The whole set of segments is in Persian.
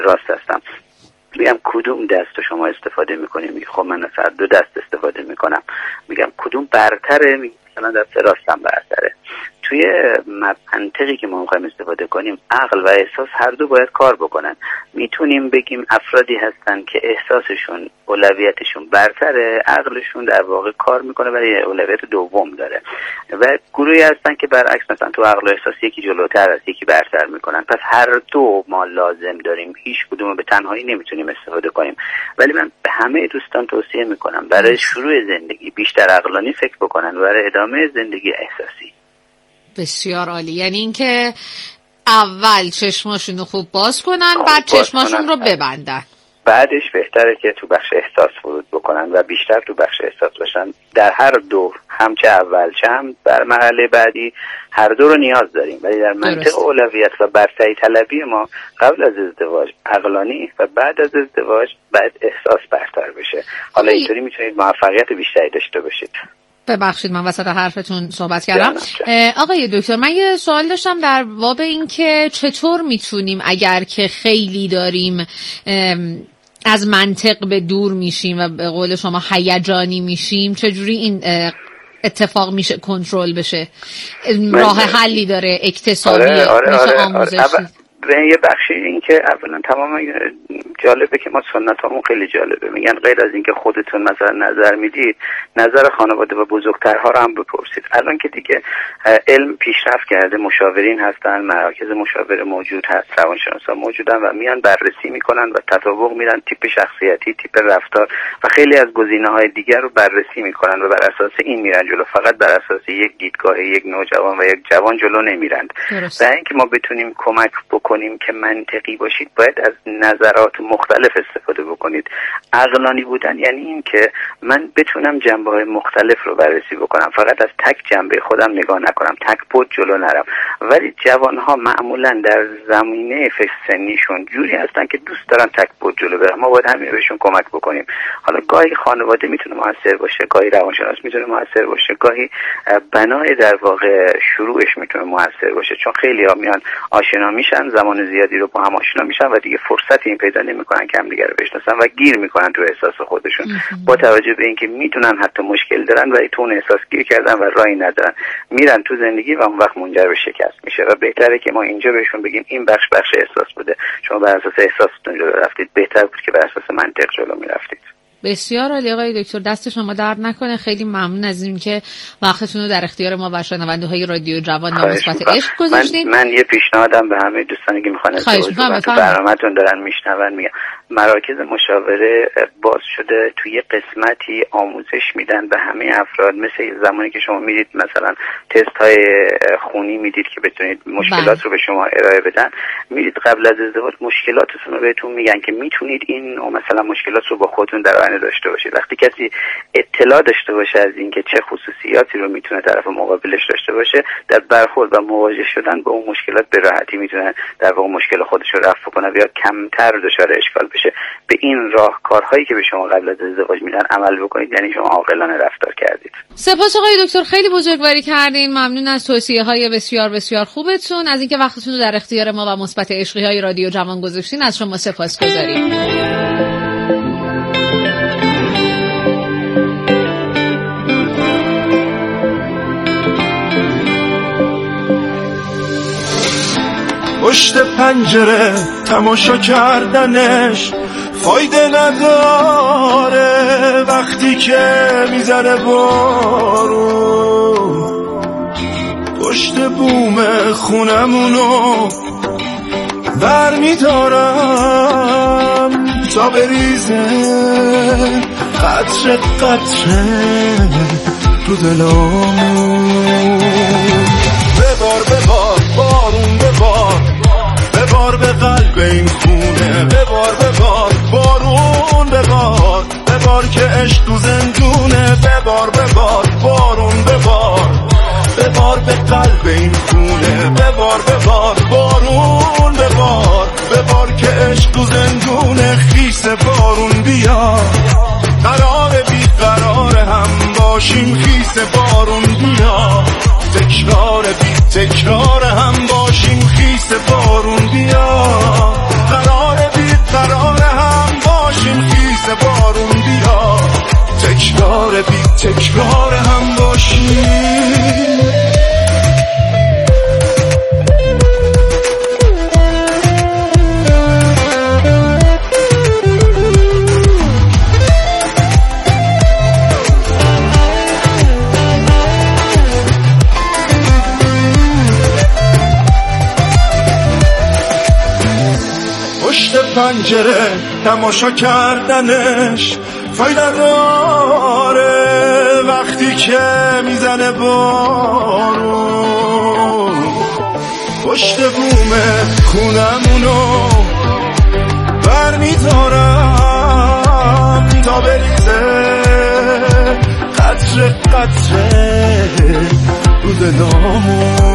راست هستم میگم کدوم دست شما استفاده میکنیم؟ خب من مثلا 2 دست استفاده میکنم. میگم کدوم برتره؟ مثلا دست راستم برتره. توی منطقی که ما میخوایم استفاده کنیم عقل و احساس هر دو باید کار بکنن. میتونیم بگیم افرادی هستن که احساسشون اولویتشون برتره، عقلشون در واقع کار میکنه ولی اولویت دوم داره، و گروهی هستن که برعکس، مثلا تو عقل و احساس یکی جلوتر است یکی برتر میکنن. پس هر دو ما لازم داریم، هیچ کدوم به تنهایی نمیتونیم استفاده کنیم. ولی من به همه دوستان توصیه میکنم برای شروع زندگی بیشتر عقلانی فکر بکنن و برای ادامه زندگی احساسی. بسیار عالی. یعنی اینکه اول چشماشون رو خوب باز کنن، بعد چشماشون رو ببندن، بعدش بهتره که تو بخش احساس ورود بکنن و بیشتر تو بخش احساس باشن. در هر دو، هم چه اول چه هم در مرحله بعدی، هر دو رو نیاز داریم. ولی در منطق اولویت و برتری طلبی ما قبل از ازدواج عقلانی و بعد از ازدواج بعد احساس برتر بشه. حالا اینطوری میتونید موفقیت بیشتری داشته باشید. ببخشید من وسط حرفتون صحبت کردم. آقای دکتر، من یه سوال داشتم در باب این که چطور میتونیم اگر که خیلی داریم از منطق به دور میشیم و به قول شما هیجانی میشیم، چجوری این اتفاق میشه کنترل بشه؟ راه حلی داره اکتسابی؟ میشه آموزشی؟ یه بخشی این که اولا تمام جالبه که ما سنتامون خیلی جالبه. میگن غیر از این که خودتون مثلا نظر میدید، نظر خانواده و بزرگترها رو هم بپرسید. الان که دیگه علم پیشرفت کرده، مشاورین هستن، مراکز مشاوره موجود هست، روانشناسا موجودن و میان بررسی میکنن و تطابق میدن، تیپ شخصیتی، تیپ رفتار و خیلی از گزینه‌های دیگر رو بررسی میکنن و بر اساس این میرن جلو. فقط بر اساس یک دیدگاه یک نوجوان و یک جوان جلو نمیرند. برای اینکه ما بتونیم کمک بکنیم که منطقی باشید، باید از نظرات مختلف استفاده بکنید. عقلانی بودن یعنی این که من بتونم جنبه‌های مختلف رو بررسی بکنم، فقط از تک جنبه خودم نگاه نکنم، تک پد جلو نرم. ولی جوان‌ها معمولاً در زمینه فکر سنیشون جوری هستن که دوست دارن تک پد جلو برن. ما باید همین بهشون کمک بکنیم. حالا گاهی خانواده میتونه موثر باشه، گاهی روانشناس میتونه موثر باشه، گاهی بنای در واقع شروعش میتونه موثر باشه، چون خیلی‌ها میان آشنا میشن، زمان زیادی رو با هم آشنا میشن و دیگه فرصت این پیدا نمیکنن که همدیگه رو بشناسن و گیر میکنن تو احساس خودشون. با توجه به اینکه میدونن حتی مشکل دارن ولی تو اون احساس گیر کردن و راهی ندارن، میرن تو زندگی و اون وقت منجر به شکست میشه. و بهتره که ما اینجا بهشون بگیم این بخش احساس بوده، شما بر اساس احساستون جلو رفتید، بهتر بود که بر اساس منطق جلو میرفتید. بسیار عالی آقای دکتر، دست شما درد نکنه. خیلی ممنون از این که وقتتون رو در اختیار ما و شنونده‌های رادیو جوان و مثبت عشق گذاشتید. من یه پیشنهادم به همه دوستانی که میخوان تو برنامه‌تون دارن میشنون میگم، مراکز مشاوره باز شده، توی قسمتی آموزش میدن به همه افراد، مثل زمانی که شما میدید مثلا تست های خونی میدید که بتونید مشکلات رو به شما ارائه بدن، میدید قبل از ازدواج مشکلاتتون رو بهتون میگن که میتونید این مثلا مشکلات رو با خودتون در آینده داشته باشید. وقتی کسی اطلاع داشته باشه از اینکه چه خصوصیاتی رو میتونه طرف مقابلش داشته باشه، در برخورد و مواجه شدن با اون مشکلات به راحتی میتونه در واقع مشکل خودش رو رفع کنه یا کمتر دچار اشکال بشه. به این راهکارهایی که به شما قبل از ازدواج میدن عمل بکنید، یعنی شما عاقلانه رفتار کردید. سپاس آقای دکتر، خیلی بزرگواری کردین. ممنون از توصیه‌های بسیار بسیار خوبتون، از اینکه وقتتون رو در اختیار ما و مثبت عشقی‌های رادیو جوان گذاشتین. از شما سپاسگزاریم. پشت پنجره تماشا کردنش فایده نداره وقتی که میزنه بارون. پشت بوم خونمونو بر میدارم تا بریزه قطره قطره تو دلامون. ببار ببار بارون ببار، ببار به قلب این خونه، ببار ببار بارون ببار، ببار که عشق تو زندونه، ببار ببار بارون ببار، ببار به قلب این خونه، ببار ببار بارون ببار، ببار که عشق تو زندونه. خیس بارون بیا، قرار بی قرار هم باشیم، خیس بارون بیا، تکرار بی تکرار هم باشیم، خیس بارون بیا، قرار بی تکرار هم باشیم. پنجره تماشا کردنش فایده داره وقتی که میزنه بارون. پشت بوم خونمونو بر میدارم تا بریزه قطره قطره رو دلامون.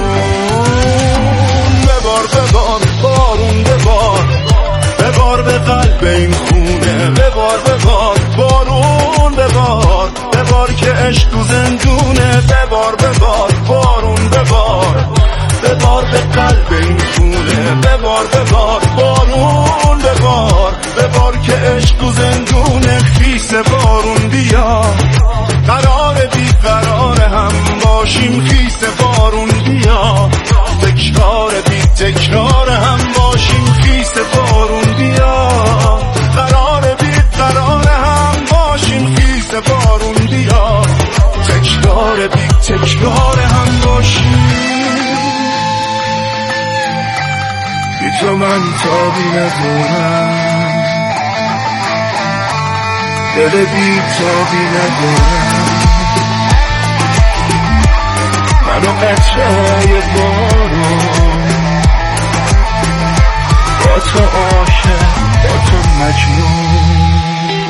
ببار ببار بارون ببار ببار به قلب این خونه. ببار ببار بارون ببار ببار که عشق تو زندونه. ببار ببار بارون ببار ببار به قلب این خونه. ببار ببار بارون ببار ببار که عشق تو زندونه. خیس بارون بیا قرار بی قرار هم باشیم. خیس بارون بیا تکرار بی تکرار هم باشیم. خیس بارون بیا قرار بی قرار هم باشیم. خیس بارون بیا تکرار بی تکرار هم باشیم. بی تو من تابی ندارم دل بی تابی ندارم. منو قطره بارون با تو عاشق با تو مجنون.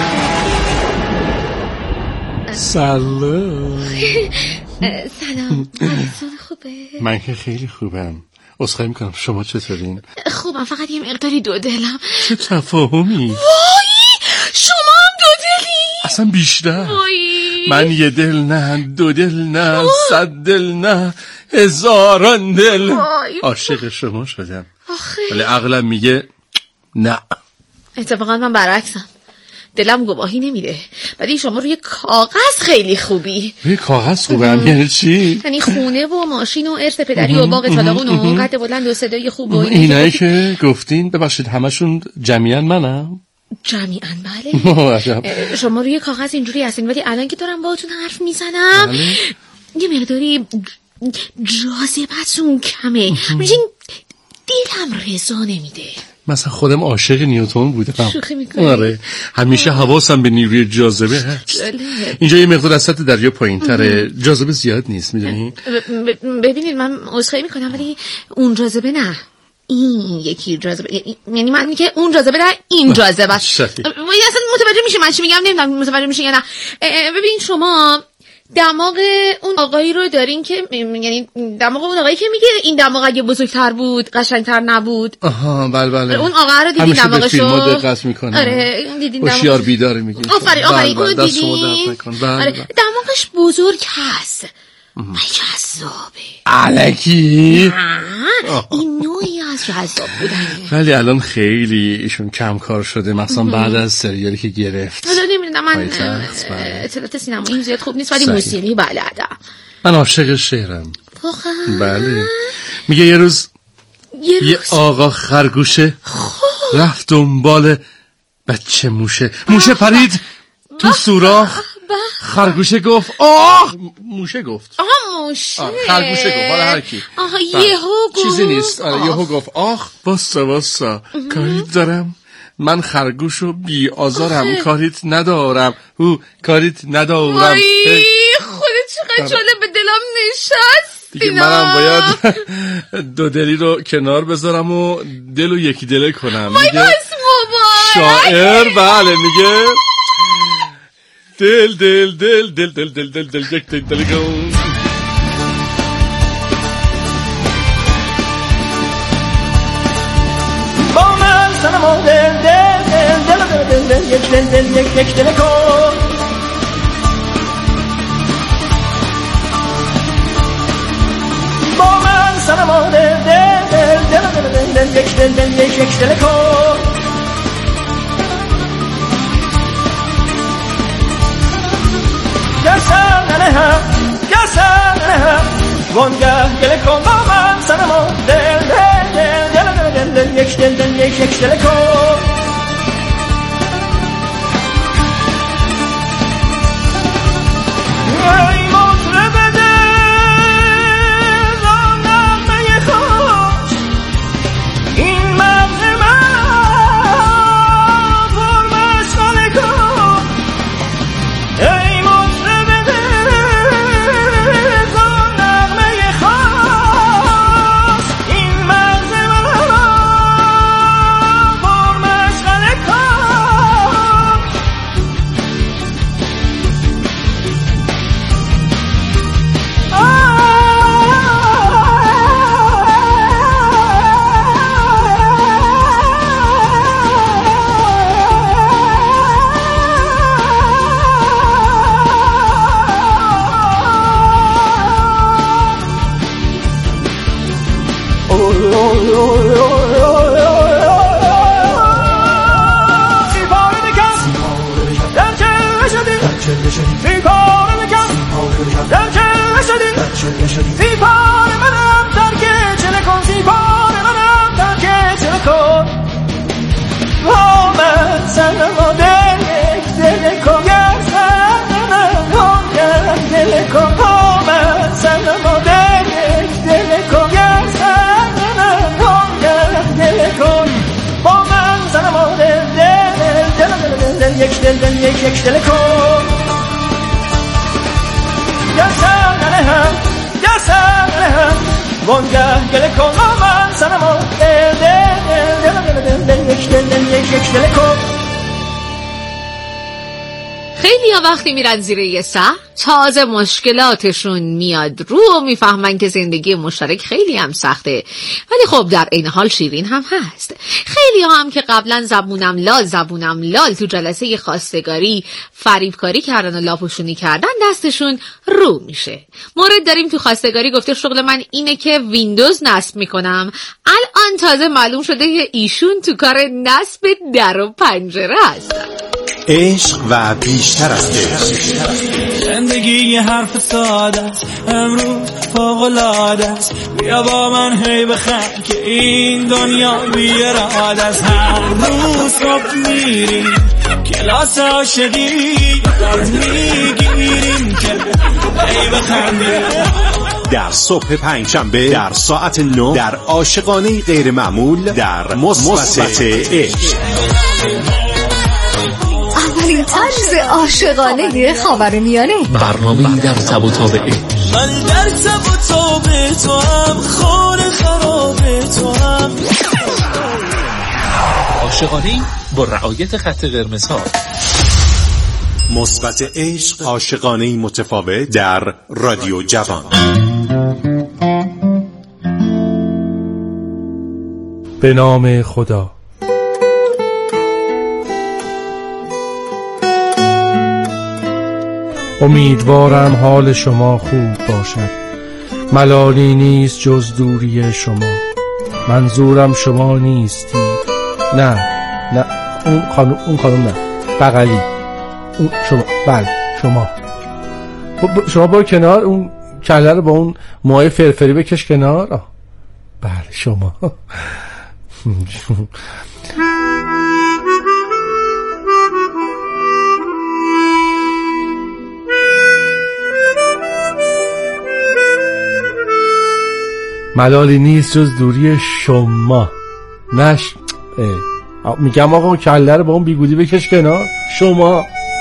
سلام. سلام. حالتون خوبه؟ من که خیلی خوبم. عذرخواهی میکنم شما چطورین؟ خوبم فقط یه مقداری دو دلم. چه تفاهمی؟ وای شما هم دو دلی؟ اصلا بیشتر. وای من یه دل نه دو دل نه 100 دل نه هزاران دل عاشق شما شدم. ولی عقلم میگه نه. اتفاقا من برعکسم. دلم گواهی نمیده. ولی شما روی کاغذ خیلی خوبی. روی کاغذ خوبم یعنی چی؟ یعنی خونه و ماشین و ارث پدری و باغ طالقون و قد بلند و صدای خوب و اینایی که گفتین ببخشید همشون جمعیاً منم؟ جمعیاً بله. شما روی کاغذ اینجوری هستین ولی الان که دارم باهاتون حرف میزنم یه مقداری جاذبتون کمه. میشین دلم رضا نمیده. مثلا خودم عاشق نیوتن بودم. شوخی میکنی؟ آره همیشه حواسم به نیروی جاذبه هست. اینجا یه مقدار از سطح دریا پایین‌تره. جاذبه زیاد نیست میدونی؟ ببینید من عذرخواهی میکنم ولی اون جاذبه نه این یکی جاذبه. یعنی من که اون جاذبه نه این جاذبه است. اصلا متوجه میشه من چی میگم؟ نمیدونم متوجه میشه یا نه. ببین شما دماغ اون آقایی رو دارین که یعنی دماغ اون آقایی که میگه این دماغ اگه بزرگتر بود قشنگتر نبود. آها بله اون آقا رو دیدین دماغشو؟ همیشه به دقت میکنه. آره دیدین هوشیار بیداره میگه. آفرین اون دیدین؟ آره دماغش بزرگ هست. جذابه. الکی این نوعی از جذاب بودنه. ولی الان خیلی ایشون کم کار شده مثلا بعد از سریالی که گرفت. حالا نمیدونم من اطلاعات سینمایی زیاد خوب نیست ولی موسیقی بلدم. من عاشق شعرم. واقعا؟ بله. میگه یه روز یه آقا خرگوشه رفت دنبال بچه موشه پرید تو سوراخ. خرگوشه گفت موشه گفت خرگوشه گفت حالا هر کی یهو گفت چیزی نیست. یهو گفت واسا کاریت دارم من خرگوشو بی آزارم کاریت ندارم وای خودت چقدر جالب به دلم نشست دیگه. منم باید دو دلی رو کنار بذارم و دلو یکی دله کنم. میگه شاعر بله میگه دل دل دل دل دل دل دل دل یک دل دل گون. با من سنما دل دل دل دل دل دل یک دل دل یک دل کن. با من سنما دل دل دل دل دل یک دل دل یک دل کن. Yes, sir. وانگه گله کن با من سنما دل دل دل دل دل دل یک دل دل یک دل کن ای مطرب دل آن نغمه خوش این مغز من پر مشغله کن ای مطرب دل آن نغمه خوش این مغز من پر مشغله کن زیبار منم در که چله کن زیبار منم در که چله کن با من سنما دل کن گر سنما دل کن با من سنما دل کن گر سنما دل کن با من سنما دل یک دل یک دل کن گر سنما وانگه گله کن با من سنما دل یک دل کن خیلی ها وقتی میرن زیر یه سر تازه مشکلاتشون میاد رو و میفهمن که زندگی مشترک خیلی هم سخته، ولی خب در این حال شیرین هم هست. خیلی ها هم که قبلا زبونم لال تو جلسه خواستگاری فریبکاری کردن و لاپوشونی کردن دستشون رو میشه. مورد داریم تو خواستگاری گفته شغل من اینه که ویندوز نصب میکنم، الان تازه معلوم شده که ایشون تو کار نصب در و پنجره هستن. عشق و بیشتر از عشق. زندگی یه حرف ساده است، امروز فوق‌العاده است. بیا با من هی بخند که این دنیا بی‌اراده است. هر روز صبح میریم کلاس عاشقی، یاد میگیریم که هی بخندیم. در صبح پنجشنبه در ساعت 9 در عاشقانه غیر معمول در مثبت عشق. اولین طرز عاشقانه خاورمیانه، برنامه‌ای در تب و تاب عشق. من در تب و تاب تو هم، خون خراب تو هم. عاشقانه‌ای با رعایت خط قرمزها. مثبت عشق، عاشقانه‌ای متفاوت در رادیو جوان. به نام خدا. امیدوارم حال شما خوب باشد. ملالی نیست جز دوری شما. منظورم شما نیستی. نه اون خانم نه، بغلی اون شما. بله شما برو کنار، اون کله رو با اون موهای فرفری بکش کنار. بله شما. ملالی نیست جز دوری شما. میگم آقا کله رو با اون بیگودی بکش کنار. شما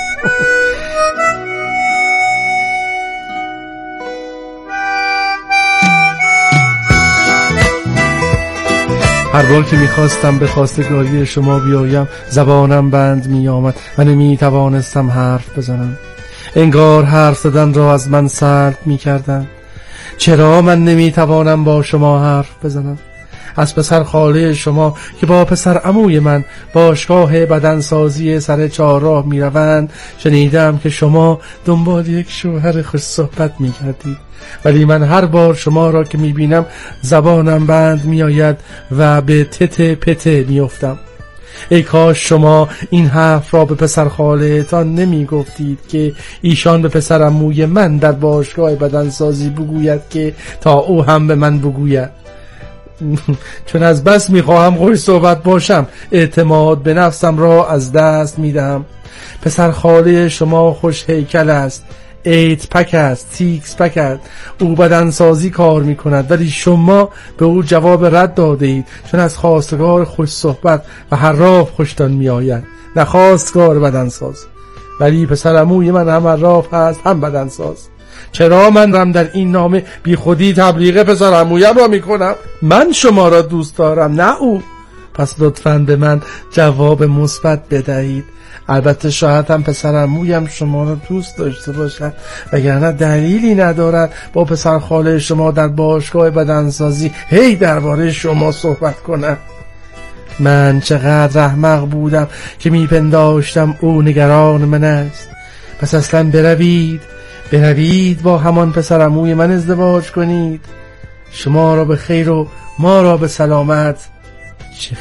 هر بار که میخواستم به خواستگاری شما بیایم زبانم بند میآمد و نمیتوانستم حرف بزنم. انگار حرف زدن را از من سلب میکردن. چرا من نمیتوانم با شما حرف بزنم؟ از پسر خاله شما که با پسر عموی من باشگاه بدنسازی سر چهارراه میروند شنیدم که شما دنبال یک شوهر خوش صحبت میکردید، ولی من هر بار شما را که میبینم زبانم بند میآید و به تته پته میافتم. ای کاش شما این حرف را به پسر خاله‌تان نمی گفتید که ایشان به پسر عموی من در باشگاه بدنسازی بگوید که تا او هم به من بگوید. چون از بس میخواهم خوش صحبت باشم اعتماد به نفسم را از دست میدم. پسر خاله شما خوش هیکل است، ایت پک است، تیکس پک است، او بدنسازی کار میکند، ولی شما به او جواب رد داده اید چون از خواستگار خوش صحبت و حراف خوشتان میآید، نه خواستگار بدنساز. ولی پسر عموی من هم حراف هست هم بدنساز. چرا من هم در این نامه بی خودی تبلیغ پسر عمویم را میکنم؟ من شما را دوست دارم نه او. پس لطفاً به من جواب مثبت بدهید. البته شاید هم پسر عمویم شما را دوست داشته باشد، وگرنه دلیلی ندارد با پسر خاله شما در باشگاه بدنسازی هی درباره شما صحبت کنم. من چقدر احمق بودم که میپنداشتم او نگران من است. پس اصلا بروید با همان پسر عموی من ازدواج کنید. شما را به خیر و ما را به سلامت. چه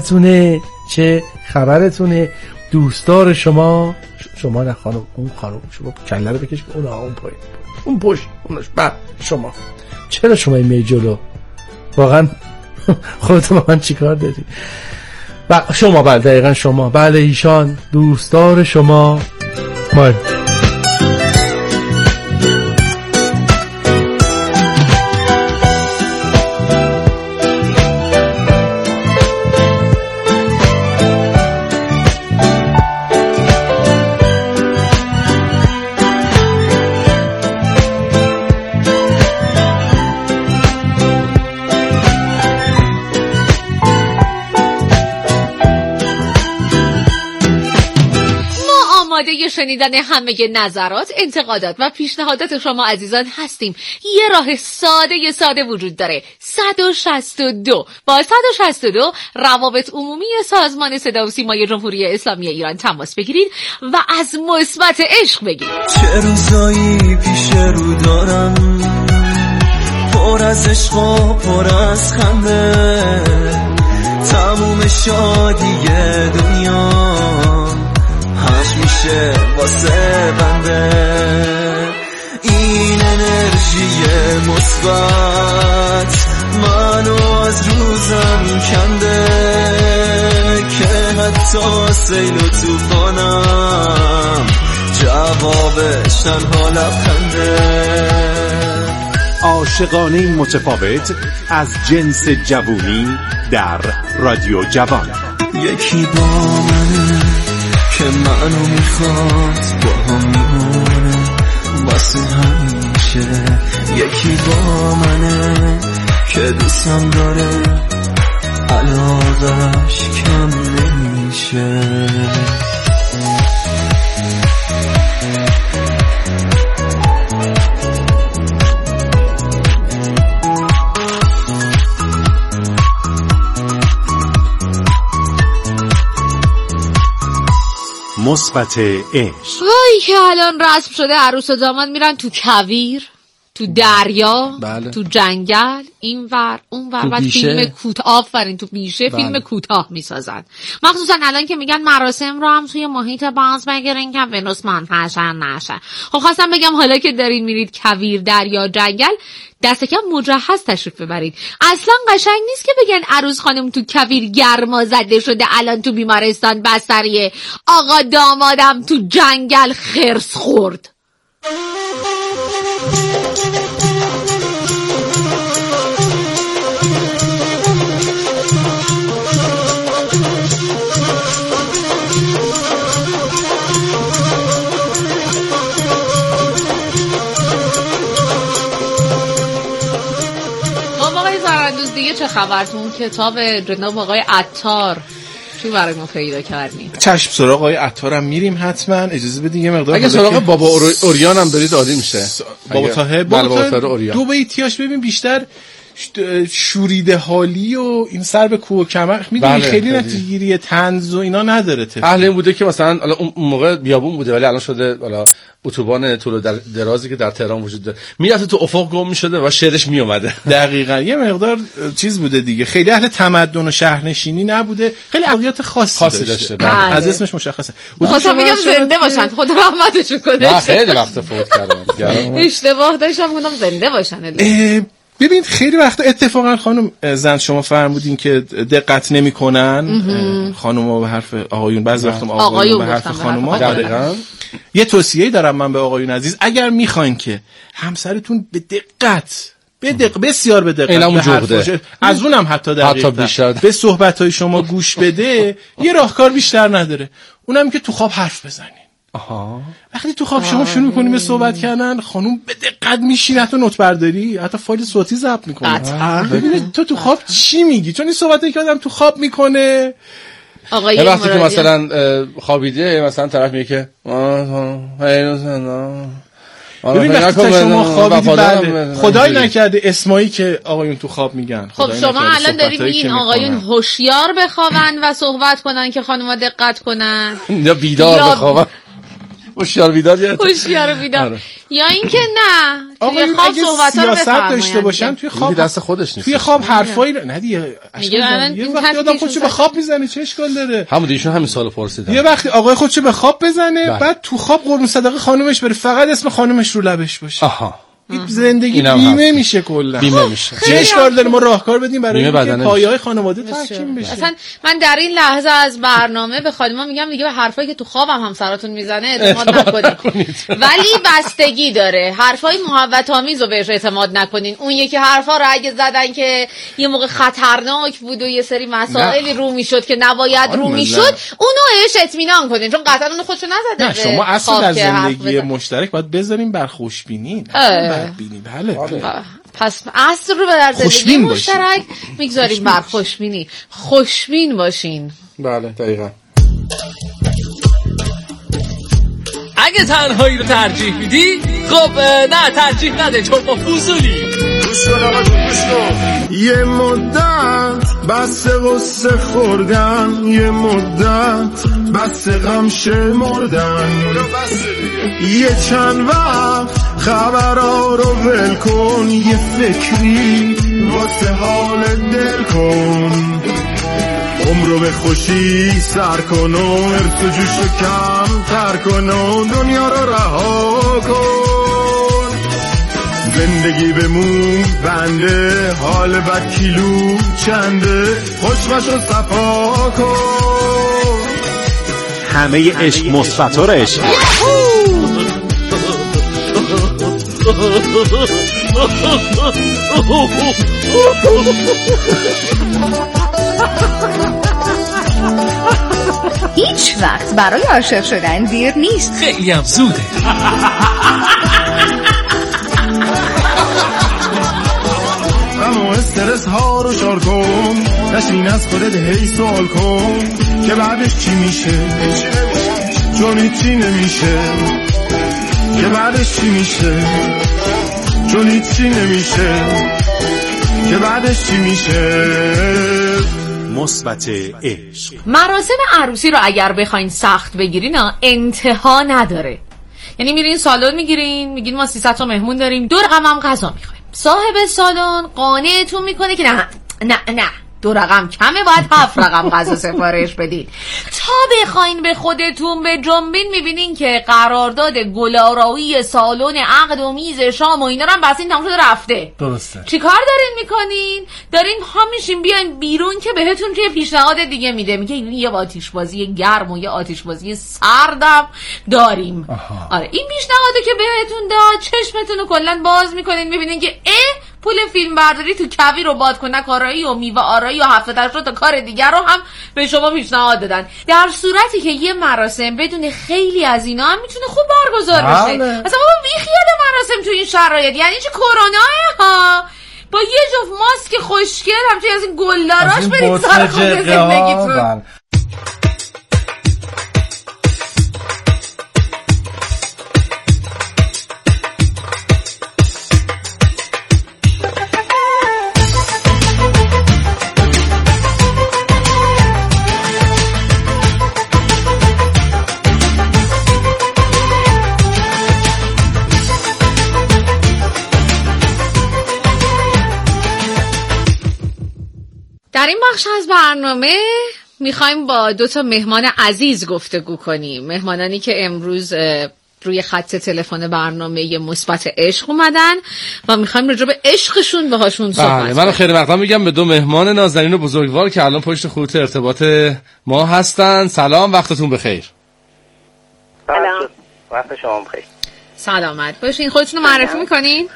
خبرتونه دوستدار شما نه خانم، اون خانم شما کله رو بکش اون پایین، اون پشت اونش بعد شما. چرا شما این جلو؟ واقعا خودت با من چیکار داری؟ شما دقیقا شما ایشان دوستدار شما. شنیدن همه نظرات، انتقادات و پیشنهادات شما عزیزان هستیم. یه راه ساده وجود داره. 162 با 162 روابط عمومی سازمان صدا و سیمای جمهوری اسلامی ایران تماس بگیرید و از مثبت عشق بگید. چه روزایی پیش رو دارم، پر از عشق و پر از خنده، تموم شادی دنیا میشه واسه بنده. این انرژی مثبت منو از روزم کنده که حتی سیل و توفانم جوابش تنها لبخنده. عاشقانه متفاوت از جنس جوونی در رادیو جوان. یکی با منه که منو میخواد، با هم میمونه واسه همیشه. یکی با منه که دوستم داره، علاقش کم نمیشه. مثبت عشق. وای که الان رسم شده عروس و داماد میرن تو کویر، تو دریا، تو جنگل، اینور اونور، بعد فیلم کوتاه، آفرین، تو بیشه فیلم کوتاه میسازن. مخصوصا الان که میگن مراسم رو هم توی محیط باز بگیرین که ونوس منفجر نشه. خب خواستم بگم حالا که دارین میرید کویر، دریا، جنگل، دست کم مجهز تشریف ببرید. اصلا قشنگ نیست که بگن عروس خانم تو کویر گرما زده شده الان تو بیمارستان بستریه، آقا دامادم تو جنگل خرس خورد. دیگه چه خبرتون؟ کتاب جناب آقای عطار چی برای ما پیدا کردیم؟ چشم، سراغ آقای عطار هم میریم حتما. اجازه بدید یه مقدار اگه سراغ بابا اوریان هم دارید عالی میشه. بابا طاهر اوریان 2 بیتیاش ببین بیشتر شوریده حالی و این سر به کوه و کمر میدونی خیلی نتیجه‌گیری طنز و اینا نداره. اهل این بوده که مثلا حالا اون موقع بیابون بوده ولی الان شده حالا اتوبان طول و درازی که در تهران وجود داره، میرفته تو افق گم میشده و شعرش میومده. دقیقاً یه مقدار چیز بوده دیگه، خیلی اهل تمدن و شهرنشینی نبوده، خیلی عقیدت خاصی داشته. از اسمش مشخصه. خواستم بگم زنده باشن، خدا رحمتشون کنه. نه خیلی وقت فوت کردن. اشتباه داشتم گفتم زنده باشن. ببینید خیلی وقتا اتفاقا خانم زند شما فرمودین که دقت نمی‌کنن خانم‌ها به حرف آقایون، بعضی وقتا آقایون به حرف خانم‌ها. دقیقاً یه توصیه‌ای دارم من به آقایون عزیز، اگر می‌خواین که همسرتون به دقت بسیار به دقت از اونم حتی دقیقاً به صحبت‌های شما گوش بده، یه راهکار بیشتر نداره، اونم که تو خواب حرف بزنین. وقتی تو خواب شما شروع کنیم به صحبت کردن، خانوم به دقت میشینه، حتی نوت برداری، حتی فایل صوتی ضبط میکنه، ببینید تو خواب چی میگی، چون این صحبتی که آدم تو خواب میکنه. آقای وقتی که مثلا خوابیده مثلا طرف میگه که ببین وقتی شما خوابیدی، خدای نکرده اسمایی که آقایون تو خواب میگن. خب شما الان داریم میگین آقایون هوشیار بخوابن و صحبت کنن که خانم‌ها دقت کنن، یا بیدار بخوابن؟ هوشیار بیدار یا اینکه نه توی خواب صحبت‌ها رو بفرمایند داشته باشن، توی خواب دست خودش نیست، توی خواب حرفایی نه دیگه. یه وقتی آدم خودشو به خواب میزنه چه اشکال داره؟ همون ایشون همین سوالو پرسیدن. یه وقتی آقای خودشو به خواب بزنه بعد تو خواب قربون صدقه خانومش بره، فقط اسم خانومش رو لبش باشه. زندگی بیمه میشه کلا. بیمه میشه. چه اشکال داره ما راهکار بدیم برای اینکه پایه‌های خانواده تحکیم بشه؟ اصلا من در این لحظه از برنامه به خانم‌ها میگم دیگه به حرفایی که تو خوابم همسراتون میزنه اعتماد نکنید. ولی بستگی داره. حرفای محبت آمیز رو بهش اعتماد نکنین. اون یکی حرفا رو اگه زدن که یه موقع خطرناک بود و یه سری مسائلی رو میشد که نباید رو میشد، اونو بهش اطمینان کنین، چون قطعا اون خودشو نزده. نه شما اصلا در زندگی مشترک باید بذاریم بر خوشبینی. بله. پس اصل رو در زندگی مشترک میگذاریم بر خوشبینی. خوشبین باشین. بله دقیقاً. اگه تنهایی رو ترجیح میدی، خب نه ترجیح نده، چون ما فوزولی. یه مدت بس قصه خوردن، یه مدت بس غم شمردن، یه چند وقت خبرها رو ول کن، یه فکری واسه حال دل کن، عمرو به خوشی سر کن و ارس و جوشو کم تر کن و دنیا رو رها کن، زندگی بمون بنده، حال بد کیلو چنده، خوشمش رو صفا کن، همه عشق مثبت و عشق. هیچ وقت برای عاشق شدن دیر نیست، خیلی هم زوده. اما استرس ها رو شار کن، نشین از خودت هی سوال کن که بعدش چی میشه، چون هیچی نمیشه، که بعدش چی میشه، چون هیچی نمیشه، که بعدش چی میشه. مثبت عشق. مراسم عروسی رو اگر بخواین سخت بگیرین انتها نداره. یعنی میرین سالن میگیرین، میگین ما 300 تا مهمون داریم، 2 رقم هم غذا میخوایم. صاحب سالن قانعتون میکنه که نه 2 رقم کمه، باید 7 رقم غذا سفارش بدید. تا بخواین به خودتون به جنبین میبینین که قرارداد گلارایی سالن عقد و میز شام و اینا رو هم بسین تمام شده رفته. درسته. چیکار دارین میکنین؟ دارین ها میشین بیاین بیرون که بهتون یه پیشنهاد دیگه میده، میگه یه آتش‌بازی گرم و یه آتش‌بازی سردم داریم. آره این پیشنهادو که بهتون داد، چشمتون رو کلا باز میکنین، میبینین که پول فیلم برداری تو کویر و بادکنک آرایی و میوه آرایی و 70 تا کار دیگر رو هم به شما پیشنهاد دادن. در صورتی که یه مراسم بدون خیلی از اینا هم میتونه خوب برگزار بشه. اصلا بابا بیخیال مراسم تو این شرایط، یعنی چه کروناه ها، با یه جفت ماسک خوشگل همچنین از این گلداراش برید سر خود زندگیتون. برنامه میخوایم با 2 مهمان عزیز گفتگو کنیم. مهمانانی که امروز روی خط تلفن برنامه مثبت عشق اومدن و میخوایم راجع به عشقشون باهاشون صحبت کنیم. من خیلی مقدم میگم به 2 مهمان نازنین و بزرگوار که الان پشت خط ارتباط ما هستن. سلام، وقتتون بخیر. سلام، وقت شما بخیر. سلامت باشین. خودتون رو معرفی میکنین؟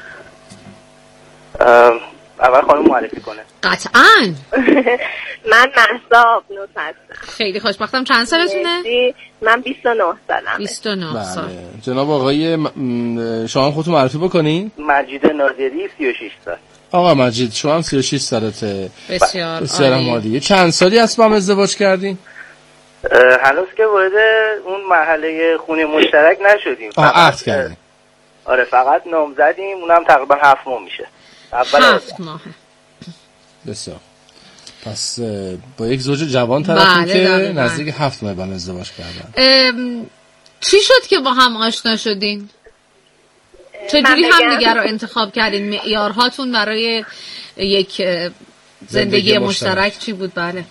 اول خانم معرفی کنه. قطعاً. من مهسا آبنوس هستم. خیلی خوشبختم. چند سالتونه؟ من 29 سالمه. 29 سال. جناب آقای شما خودتون معرفی بکنین؟ مجید ناظری 36 سال. آقا مجید شما هم 36 سالته. بسیار عالی. چند سالی است با هم ازدواج کردین؟ هنوز که وارد اون مرحله خونه مشترک نشدیم. عقد کردیم. آره فقط نام زدیم، اونم تقریبا 7 ماه میشه. 7 ماه. بسیار. پس با یک زوج جوان طرفیم که نزدیک 7 ماه با هم ازدواج کردن. چی شد که با هم آشنا شدین؟ چجوری هم دیگر رو انتخاب کردین؟ معیارهاتون برای یک زندگی مشترک چی بود؟ بله.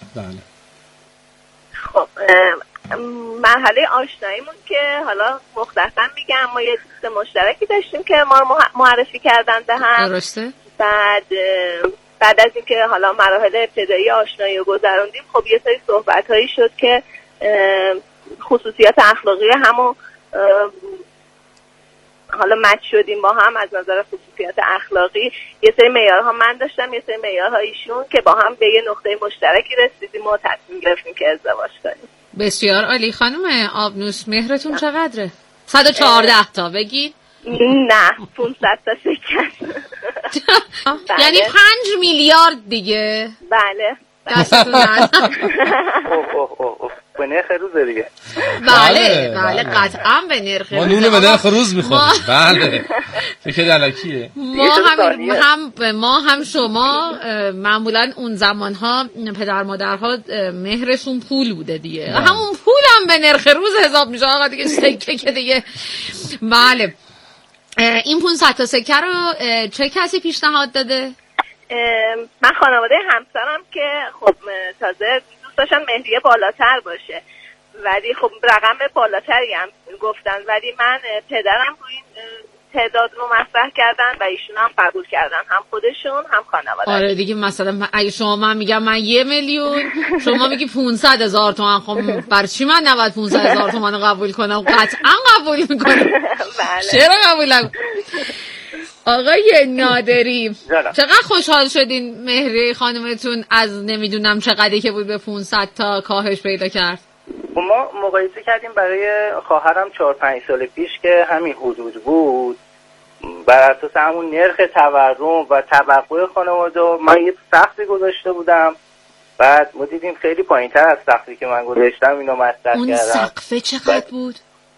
خب مرحله آشناییمون که حالا مختصر میگم، ما یه دوست مشترکی داشتیم که ما معرفی کردن به هم. درسته. بعد از اینکه حالا مراحل ابتدایی آشنایی رو گذروندیم، خب یه سری صحبت‌هایی شد که خصوصیات اخلاقی همو حالا مچ شدیم با هم. از نظر خصوصیات اخلاقی یه سری معیارها من داشتم، یه سری معیارها ایشون، که با هم به یه نقطه مشترکی رسیدیم و تصمیم گرفتیم که ازدواج کنیم. بسیار عالی. خانم آبنوس مهرتون چقدره؟ 114 تا بگید. نه 500 تا سکه. یعنی 5 میلیارد دیگه. بله. دستتون درد. به نرخ روز دیگه. بله قطعا به نرخ روز. ما نون به نرخ روز میخوریم. بله فکر دلکیه. ما هم شما معمولا اون زمانها پدر مادرها مهرشون پول بوده دیگه. همون پول هم به نرخ روز حساب میشه آقا دیگه. سکه که دیگه. بله. این 500 تا سکه رو چه کسی پیشنهاد داده؟ من خانواده همسرم که خب تازه دوست داشتن مهریه بالاتر باشه، ولی خب رقم بالاتری هم گفتن، ولی من پدرم روی این تعداد رو مطرح کردن و ایشون هم قبول کردن، هم خودشون هم خانواده. آره دیگه مثلا اگه شما من میگم من 1 میلیون، شما میگی 500,000 تومان، خب برای چی من نباید 500,000 تومان رو قبول کنم؟ قطعا قبول میکنم. چرا قبولم؟ آقای نادری چقدر خوشحال شدین مهریه خانمتون از نمیدونم چقدری که بود به 500 تا کاهش پیدا کرد؟ ما مقایسه کردیم برای خواهرم 4-5 سال پیش که همین حدود بود، بر اساس همون نرخ تورم و توقع خانواده من یه سقفی گذاشته بودم، بعد ما دیدیم خیلی پایین‌تر از سقفی که من گذاشتم اینو مطرح کردم. اون سقفه چقدر بود؟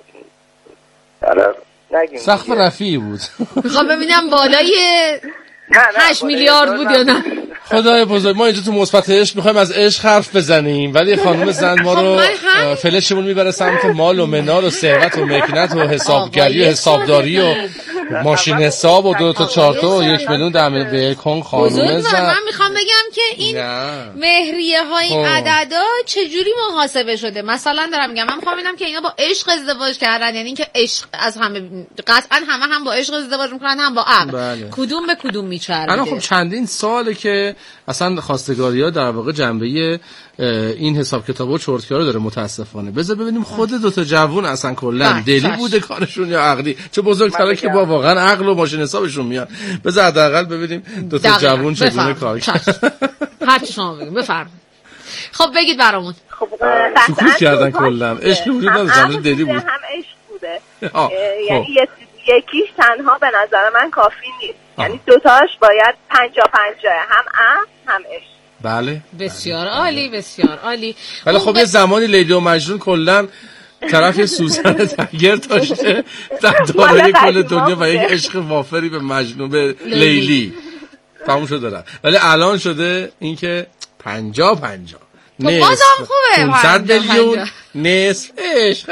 سقف رفیعی بود. میخوام ببینم بالای 8 میلیارد بود یا نه. خدای بزرگ، ما اینجا تو مثبت عشق میخوایم از عشق حرف بزنیم، ولی خانم زن ما رو فلشمون میبره سمت مال و منال و ثروت و مکنت و حسابگری و حسابداری و ماشین حساب و 2 تا 4 تا و 1 میلیون در به کن خانم زن. من میخوام بگم که این مهریه های عددا چجوری محاسبه شده؟ مثلا دارم میگم من میخوام ببینم که اینا با عشق ازدواج کردن، یعنی اینکه عشق از همه قطعا هم با عشق ازدواج میکنن هم با عقل. بله. کدوم به کدوم میچربه؟ الان خب چندین ساله که اصلا خواستگاری‌ها در واقع جنبه این حساب کتابا و چرتکارا داره متاسفانه. بذار ببینیم خود 2 تا جوون اصلا کلا دلی بوده کارشون یا عقلی، چه بزرگتره که با واقعا عقل و ماشین حسابشون میاد. بذار حداقل ببینیم 2 تا جوون چگونه کار کردن. هر چی شما بگید بفرمایید. خب بگید برامون. خب سکوت کردن کلا. عشق وجود نداره، دلی بود. هم عشق بوده. یعنی یکیش تنها به نظر من کافی نیست. یعنی 2 تاش باید 50-50 هم عقل هم عشق. بله بسیار عالی، بسیار عالی. ولی خب یه زمانی لیلی و مجنون کلا طرف یه سوزن تگر داشته در دارای کل دنیا و یک عشق وافری به مجنون به لیلی تموم شده دارن، ولی الان شده این که 50-50 بازم خوبه 500 میلیون نصف عشق.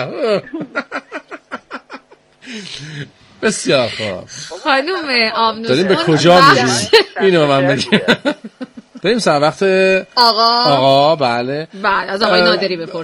بسیار خوب. خانم آبنوس داریم به کجا میریم؟ اینو من بگم. بریم سر وقت آقا. آقا بله بعد از آقای نادری بپرسیم.